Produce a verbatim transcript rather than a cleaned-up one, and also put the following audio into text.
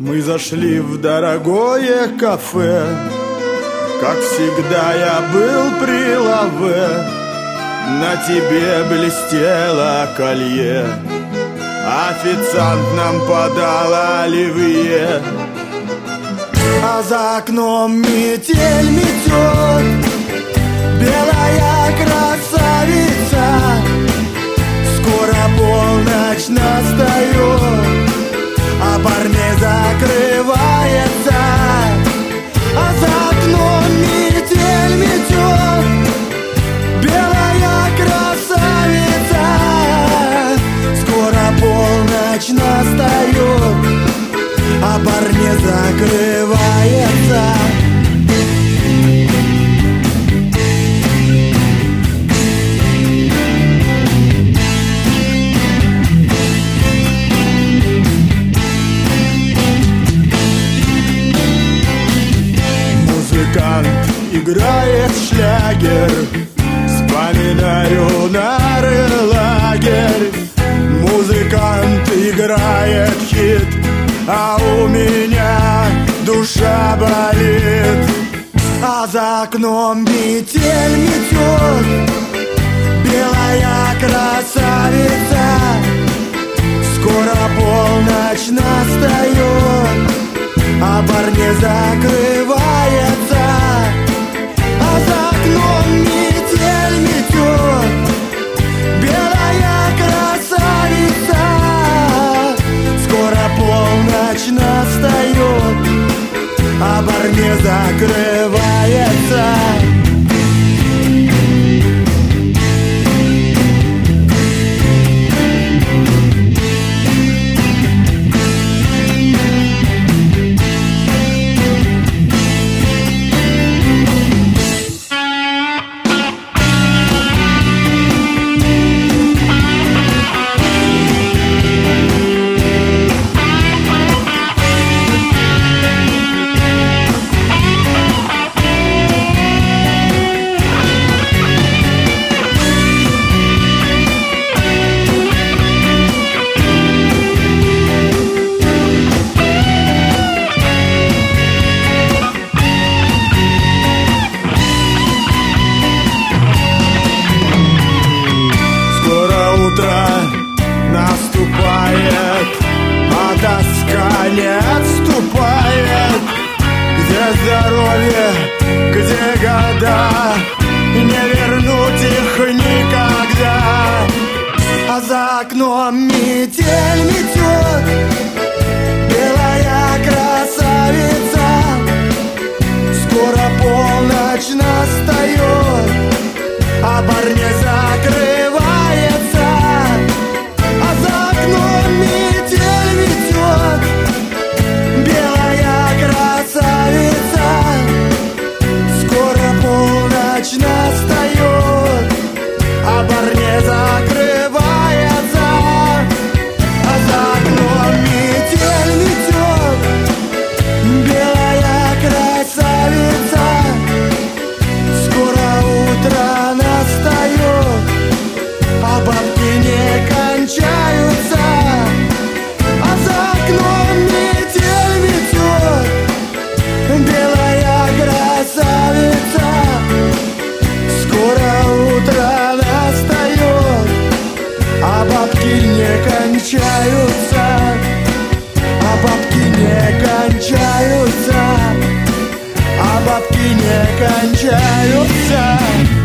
Мы зашли в дорогое кафе. Как всегда я был при лаве. На тебе блестело колье. Официант нам подал оливье. А за окном метель метет. Белая красавица. Скоро полночь настает, а парней закрывается. А за окном метель метет. Белая красавица. Скоро полночь настает, а парней закрывается. Музыкант играет шлягер. Вспоминаю нары лагерь. Музыкант играет хит, а у меня душа болит. А за окном метель метет. Белая красавица. Скоро полночь настает, а парней закрывается. А за окном метель метет. Белая красавица. Скоро полночь настает, а парней закрывается. Наступает, а тоска не отступает. Где здоровье, где года, не вернуть их никогда. А за окном метель метет. Белая красавица. Скоро полночь настает, а парней закрывается. А за окном метель метет. Белая красавица. Скоро полночь настает, а парней закрывается. А за окном метель метет. Белая красавица. Скоро утро настает, а бабки не кончаются. А за окном метель метет. Белая красавица. Скоро утро настает, а бабки не кончаются. А бабки не кончаются. А бабки не кончаются.